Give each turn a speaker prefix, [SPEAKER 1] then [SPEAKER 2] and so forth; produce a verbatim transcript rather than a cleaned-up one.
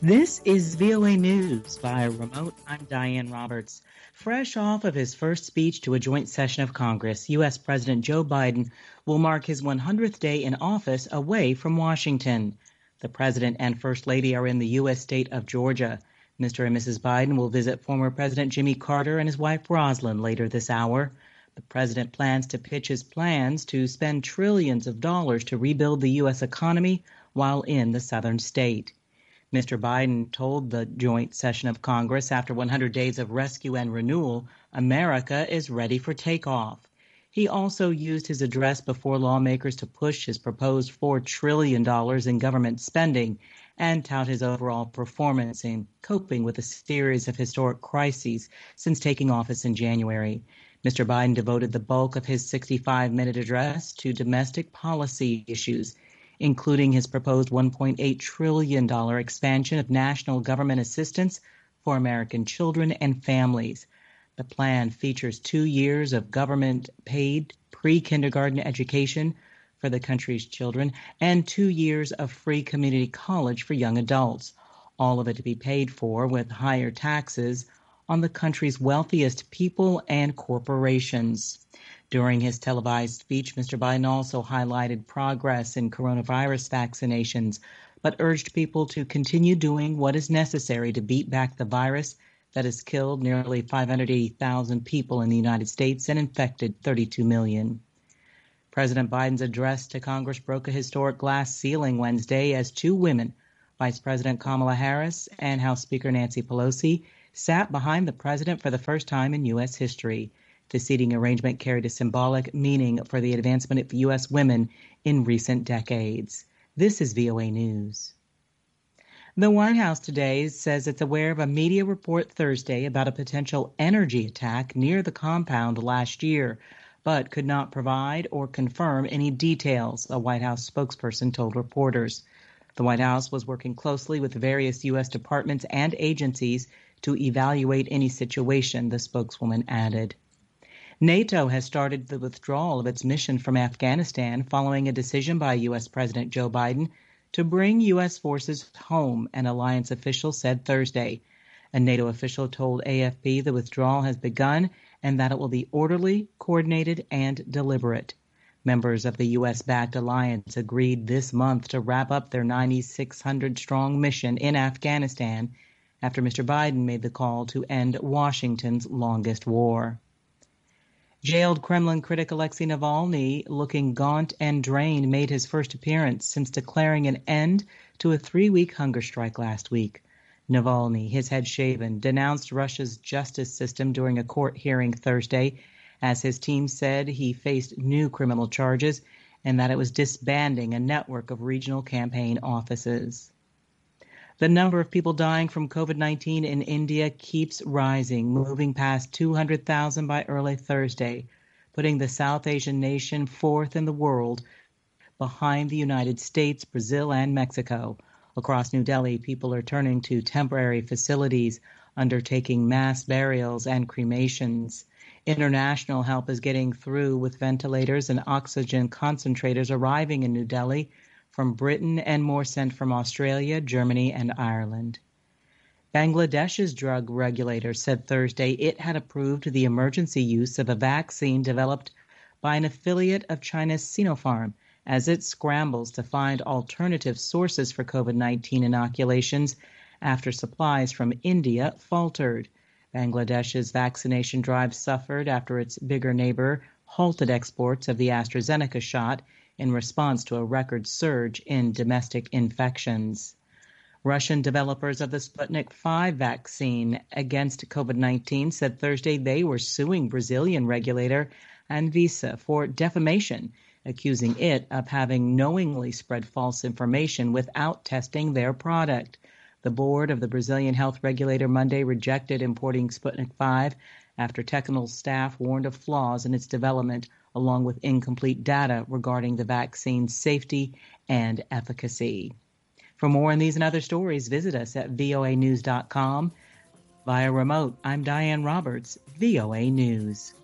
[SPEAKER 1] This is V O A News via remote. I'm Diane Roberts. Fresh off of his first speech to a joint session of Congress, U S. President Joe Biden will mark his one hundredth day in office away from Washington. The President and First Lady are in the U S state of Georgia. Mister and Missus Biden will visit former President Jimmy Carter and his wife Rosalynn later this hour. The President plans to pitch his plans to spend trillions of dollars to rebuild the U S economy while in the southern state. Mister Biden told the joint session of Congress after one hundred days of rescue and renewal, America is ready for takeoff. He also used his address before lawmakers to push his proposed four trillion dollars in government spending and tout his overall performance in coping with a series of historic crises since taking office in January. Mister Biden devoted the bulk of his sixty-five minute address to domestic policy issues, including his proposed one point eight trillion dollars expansion of national government assistance for American children and families. The plan features two years of government-paid pre-kindergarten education for the country's children and two years of free community college for young adults, all of it to be paid for with higher taxes on the country's wealthiest people and corporations. During his televised speech, Mister Biden also highlighted progress in coronavirus vaccinations, but urged people to continue doing what is necessary to beat back the virus that has killed nearly five hundred eighty thousand people in the United States and infected thirty-two million. President Biden's address to Congress broke a historic glass ceiling Wednesday as two women, Vice President Kamala Harris and House Speaker Nancy Pelosi, sat behind the president for the first time in U S history. The seating arrangement carried a symbolic meaning for the advancement of U S women in recent decades. This is V O A News. The White House today says it's aware of a media report Thursday about a potential energy attack near the compound last year, but could not provide or confirm any details, a White House spokesperson told reporters. The White House was working closely with various U S departments and agencies to evaluate any situation, the spokeswoman added. NATO has started the withdrawal of its mission from Afghanistan following a decision by U S. President Joe Biden to bring U S forces home, an alliance official said Thursday. A NATO official told A F P the withdrawal has begun and that it will be orderly, coordinated, and deliberate. Members of the U S-backed alliance agreed this month to wrap up their ninety-six hundred strong mission in Afghanistan after Mister Biden made the call to end Washington's longest war. Jailed Kremlin critic Alexei Navalny, looking gaunt and drained, made his first appearance since declaring an end to a three-week hunger strike last week. Navalny, his head shaven, denounced Russia's justice system during a court hearing Thursday, as his team said he faced new criminal charges and that it was disbanding a network of regional campaign offices. The number of people dying from COVID nineteen in India keeps rising, moving past two hundred thousand by early Thursday, putting the South Asian nation fourth in the world, behind the United States, Brazil, and Mexico. Across New Delhi, people are turning to temporary facilities, undertaking mass burials and cremations. International help is getting through, with ventilators and oxygen concentrators arriving in New Delhi from Britain and more sent from Australia, Germany, and Ireland. Bangladesh's drug regulator said Thursday it had approved the emergency use of a vaccine developed by an affiliate of China's Sinopharm as it scrambles to find alternative sources for COVID nineteen inoculations after supplies from India faltered. Bangladesh's vaccination drive suffered after its bigger neighbor halted exports of the AstraZeneca shot in response to a record surge in domestic infections. Russian developers of the Sputnik five vaccine against COVID nineteen said Thursday they were suing Brazilian regulator Anvisa for defamation, accusing it of having knowingly spread false information without testing their product. The board of the Brazilian health regulator Monday rejected importing Sputnik five after technical staff warned of flaws in its development, along with incomplete data regarding the vaccine's safety and efficacy. For more on these and other stories, visit us at V O A news dot com. Via remote, I'm Diane Roberts, V O A News.